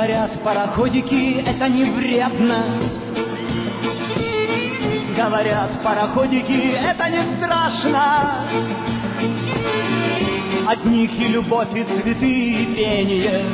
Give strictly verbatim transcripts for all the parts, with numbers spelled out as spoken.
Говорят, пароходики — это не вредно. Говорят, пароходики — это не страшно. От них и любовь, и цветы, и пение.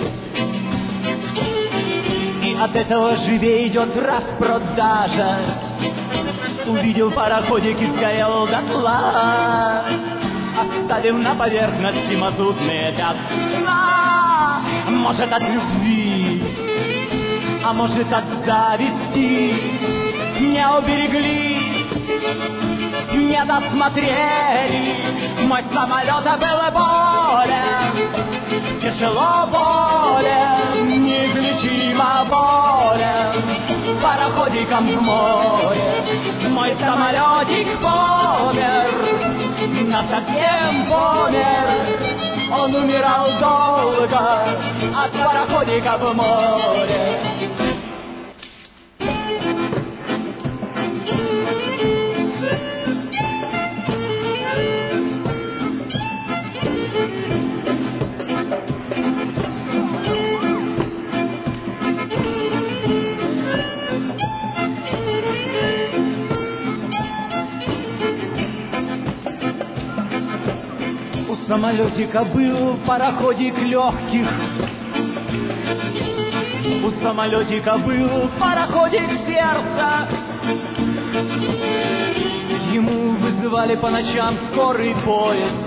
И от этого живее идет распродажа. Увидел пароходик и сгорел дотла. Оставим на поверхности мазутные пятна. Может, от любви, а может, от зависти не уберегли, не досмотрели. Мой самолет был болен, тяжело болен, неизлечимо болен, пароходиком в море. Мой самолетик помер, насовсем помер. Он умирал долго от пароходика в море. У самолетика был пароходик легких. У самолетика был пароходик сердца. Ему вызывали по ночам скорый поезд.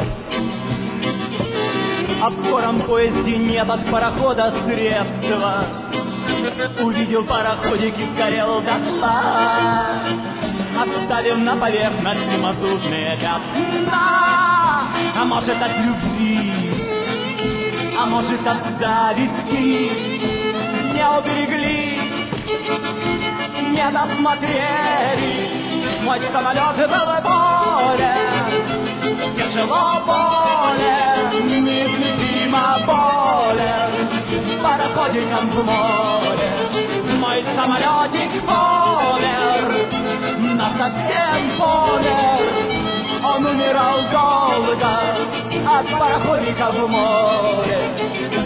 А в скором поезде нет от парохода средства. Увидел пароходик и сгорел дотла. Оставим на поверхности мазутные пятна. А может, от любви, а может, от зависти не уберегли, не досмотрели. Мой самолет был болен, тяжело болен, неизлечимо болен, пароходиком в море. Мой самолетик помер, насовсем помер. Он умирал долго от пароходика в море.